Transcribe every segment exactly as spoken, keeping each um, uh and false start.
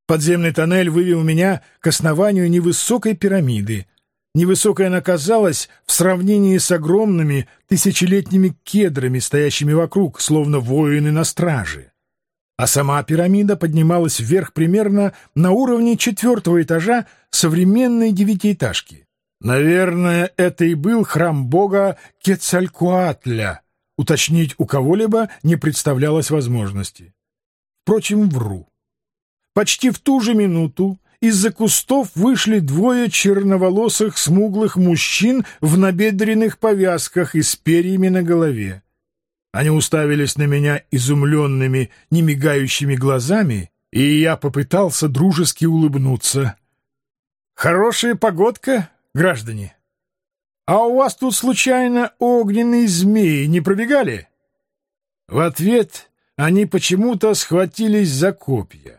Подземный тоннель вывел меня к основанию невысокой пирамиды. Невысокой она казалась в сравнении с огромными тысячелетними кедрами, стоящими вокруг, словно воины на страже. А сама пирамида поднималась вверх примерно на уровне четвертого этажа современной девятиэтажки. Наверное, это и был храм бога Кецалькоатля. Уточнить у кого-либо не представлялось возможности. Впрочем, вру. Почти в ту же минуту из-за кустов вышли двое черноволосых смуглых мужчин в набедренных повязках и с перьями на голове. Они уставились на меня изумленными, немигающими глазами, и я попытался дружески улыбнуться. «Хорошая погодка, граждане! А у вас тут случайно огненные змеи не пробегали?» В ответ они почему-то схватились за копья.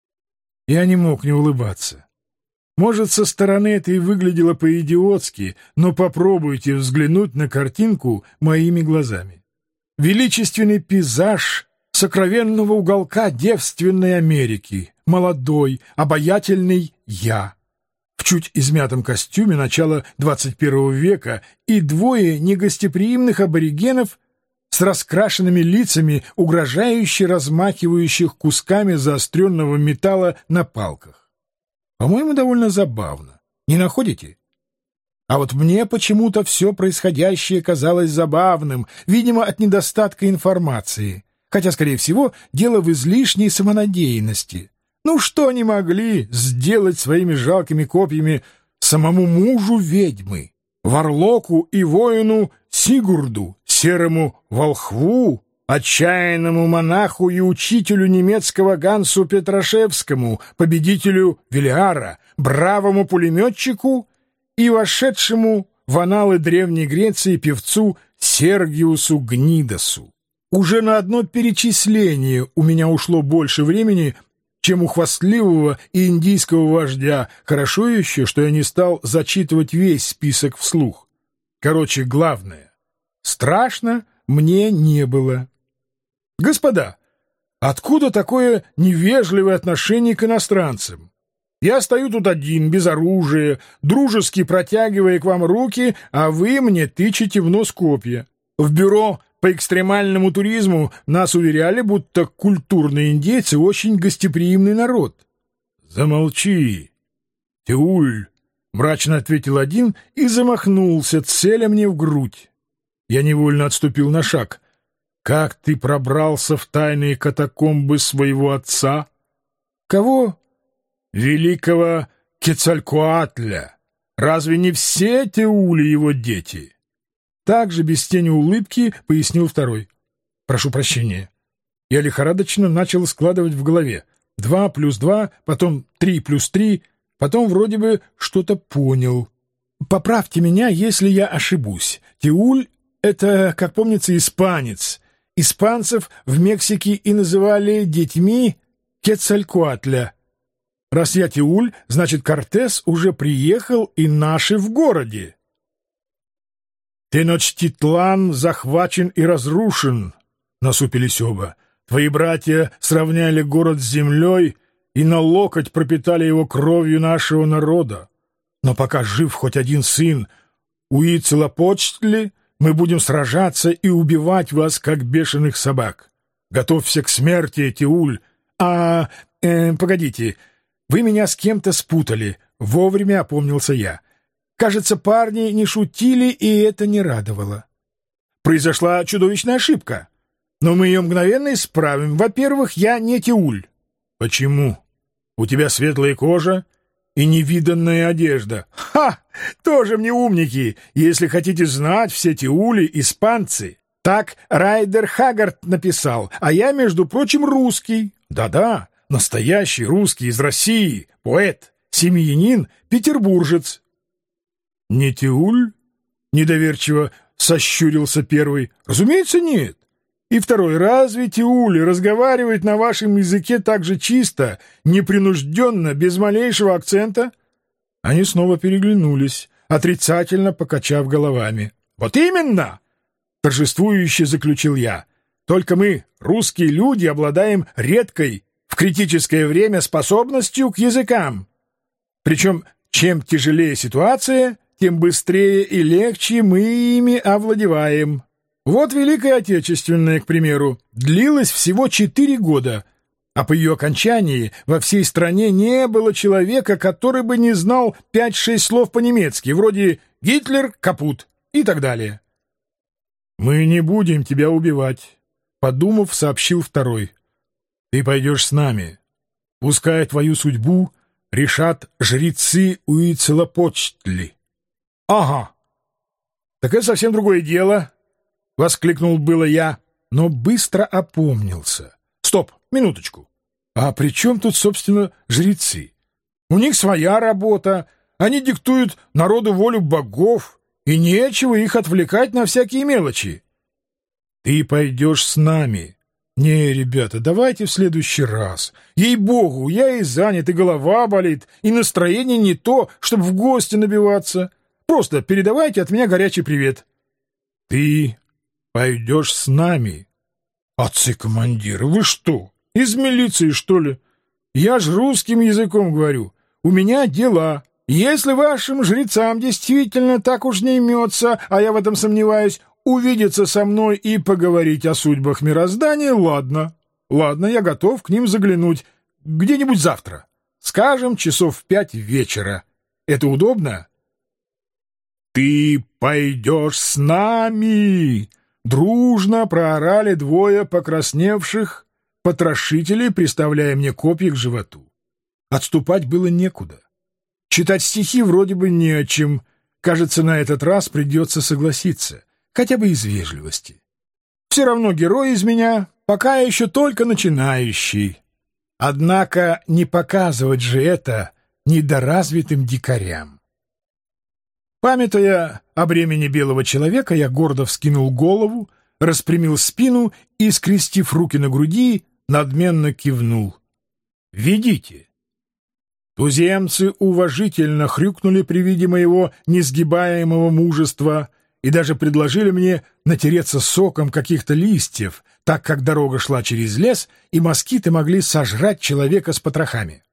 Я не мог не улыбаться. Может, со стороны это и выглядело по-идиотски, но попробуйте взглянуть на картинку моими глазами. Величественный пейзаж сокровенного уголка девственной Америки, молодой, обаятельный я, в чуть измятом костюме начала двадцать первого века и двое негостеприимных аборигенов с раскрашенными лицами, угрожающе размахивающих кусками заостренного металла на палках. По-моему, довольно забавно. Не находите? А вот мне почему-то все происходящее казалось забавным, видимо, от недостатка информации. Хотя, скорее всего, дело в излишней самонадеянности. Ну что они могли сделать своими жалкими копьями самому мужу ведьмы, варлоку и воину Сигурду, серому волхву, отчаянному монаху и учителю немецкого Гансу Петрашевскому, победителю Велиара, бравому пулеметчику и вошедшему в аналы Древней Греции певцу Сергиусу Гнидосу? Уже на одно перечисление у меня ушло больше времени, чем у хвастливого и индийского вождя. Хорошо еще, что я не стал зачитывать весь список вслух. Короче, главное. Страшно мне не было. Господа, откуда такое невежливое отношение к иностранцам? Я стою тут один, без оружия, дружески протягивая к вам руки, а вы мне тычете в нос копья. В бюро по экстремальному туризму нас уверяли, будто культурные индейцы очень гостеприимный народ. Замолчи, Теуль, — мрачно ответил один и замахнулся, целя мне в грудь. Я невольно отступил на шаг. «Как ты пробрался в тайные катакомбы своего отца?» «Кого?» «Великого Кецалькоатля. Разве не все Теули его дети?» Также без тени улыбки пояснил второй. «Прошу прощения». Я лихорадочно начал складывать в голове. Два плюс два, потом три плюс три, потом вроде бы что-то понял. Поправьте меня, если я ошибусь. Теуль — это, как помнится, испанец. Испанцев в Мексике и называли детьми Кецалькоатля. Раз я Теуль, значит, Кортес уже приехал и наши в городе. Теночтитлан захвачен и разрушен, — насупились оба. Твои братья сравняли город с землей и на локоть пропитали его кровью нашего народа. Но пока жив хоть один сын Уицелопочтли, мы будем сражаться и убивать вас, как бешеных собак. Готовься к смерти, Теуль. А, э, погодите, вы меня с кем-то спутали. Вовремя опомнился я. Кажется, парни не шутили, и это не радовало. Произошла чудовищная ошибка. Но мы ее мгновенно исправим. Во-первых, я не Теуль. Почему? У тебя светлая кожа и невиданная одежда. Ха! Тоже мне умники. Если хотите знать, все Теули — испанцы. Так Райдер Хаггард написал. А я, между прочим, русский. Да-да, настоящий русский из России. Поэт, семьянин, петербуржец. Не Теуль? Недоверчиво сощурился первый. Разумеется, нет. И второй, разве Теули разговаривает на вашем языке так же чисто, непринужденно, без малейшего акцента? Они снова переглянулись, отрицательно покачав головами. Вот именно! Торжествующе заключил я. Только мы, русские люди, обладаем редкой в критическое время способностью к языкам. Причем, чем тяжелее ситуация, тем быстрее и легче мы ими овладеваем. Вот Великая Отечественная, к примеру, длилась всего четыре года, а по ее окончании во всей стране не было человека, который бы не знал пять-шесть слов по-немецки, вроде «Гитлер, капут» и так далее. «Мы не будем тебя убивать», — подумав, сообщил второй. «Ты пойдешь с нами. Пускай твою судьбу решат жрецы Уицелопочтли». «Ага. Так это совсем другое дело», — воскликнул было я, но быстро опомнился. «Стоп, минуточку. А при чем тут, собственно, жрецы? У них своя работа, они диктуют народу волю богов, и нечего их отвлекать на всякие мелочи». «Ты пойдешь с нами». «Не, ребята, давайте в следующий раз. Ей-богу, я и занят, и голова болит, и настроение не то, чтобы в гости набиваться. Просто передавайте от меня горячий привет». «Ты пойдешь с нами». «Отцы-командиры, вы что, из милиции, что ли? Я ж русским языком говорю. У меня дела. Если вашим жрецам действительно так уж не имется, а я в этом сомневаюсь, увидеться со мной и поговорить о судьбах мироздания, ладно. Ладно, я готов к ним заглянуть. Где-нибудь завтра. Скажем, часов в пять вечера. Это удобно?» «Ты пойдешь с нами!» Дружно проорали двое покрасневших потрошителей, приставляя мне копья к животу. Отступать было некуда. Читать стихи вроде бы не о чем. Кажется, на этот раз придется согласиться, хотя бы из вежливости. Все равно герой из меня пока еще только начинающий. Однако не показывать же это недоразвитым дикарям. Памятуя о бремени белого человека, я гордо вскинул голову, распрямил спину и, скрестив руки на груди, надменно кивнул. «Ведите». Туземцы уважительно хрюкнули при виде моего несгибаемого мужества и даже предложили мне натереться соком каких-то листьев, так как дорога шла через лес, и москиты могли сожрать человека с потрохами.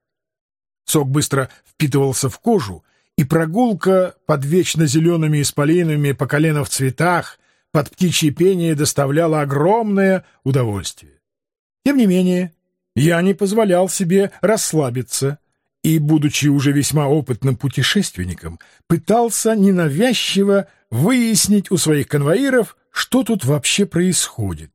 Сок быстро впитывался в кожу, и прогулка под вечно зелеными исполинами по колено в цветах, под птичье пение доставляла огромное удовольствие. Тем не менее, я не позволял себе расслабиться и, будучи уже весьма опытным путешественником, пытался ненавязчиво выяснить у своих конвоиров, что тут вообще происходит.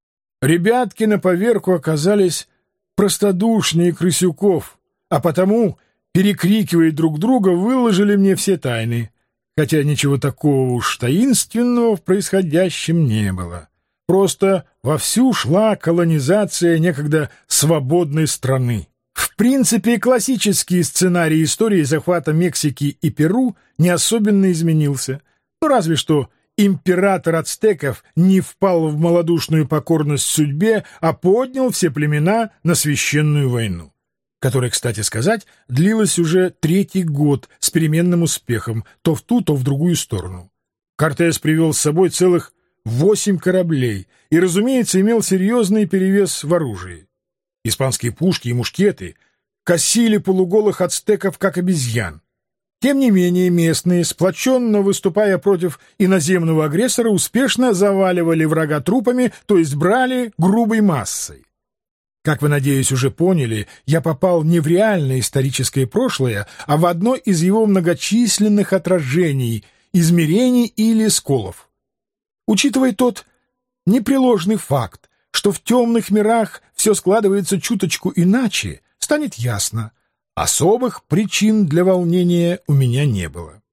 Ребятки на поверку оказались простодушнее крысюков, а потому, перекрикивая друг друга, выложили мне все тайны, хотя ничего такого уж таинственного в происходящем не было. Просто вовсю шла колонизация некогда свободной страны. В принципе, классический сценарий истории захвата Мексики и Перу не особенно изменился, ну разве что император ацтеков не впал в малодушную покорность судьбе, а поднял все племена на священную войну, которая, кстати сказать, длилась уже третий год с переменным успехом, то в ту, то в другую сторону. Кортес привел с собой целых восемь кораблей и, разумеется, имел серьезный перевес в оружии. Испанские пушки и мушкеты косили полуголых ацтеков, как обезьян. Тем не менее, местные, сплоченно выступая против иноземного агрессора, успешно заваливали врага трупами, то есть брали грубой массой. Как вы, надеюсь, уже поняли, я попал не в реальное историческое прошлое, а в одно из его многочисленных отражений, измерений или сколов. Учитывая тот непреложный факт, что в темных мирах все складывается чуточку иначе, станет ясно, особых причин для волнения у меня не было.